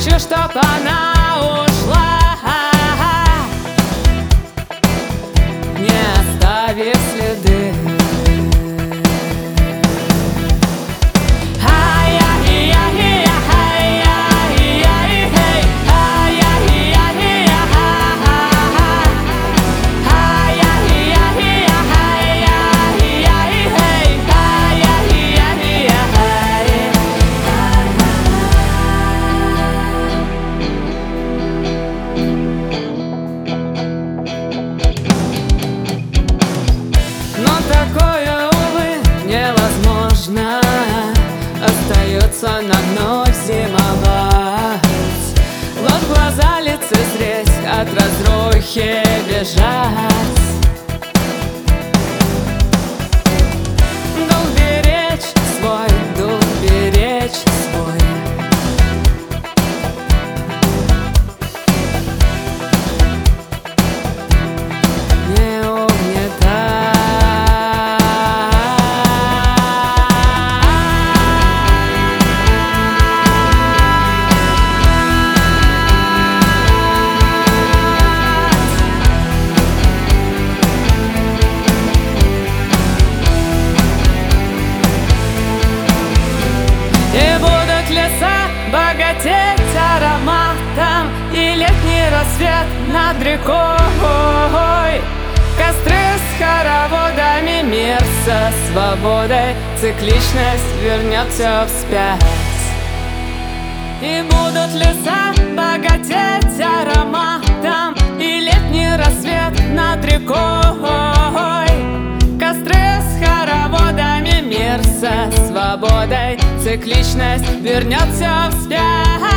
хочу, чтоб она ушла, не оставив следы. Такое, увы, невозможно. Остается нам вновь зимовать, вот глаза лицезреть, от разрухи бежать. Долг беречь свой, долг беречь свой. Не угнетай. И будут леса богатеть ароматом, и летний рассвет над рекой. Костры с хороводами, мир со свободой, цикличность вернется вспять. И будут леса богатеть ароматом, и летний рассвет над рекой. Костры с хороводами, мир со свободой, цикличность вернется вспять.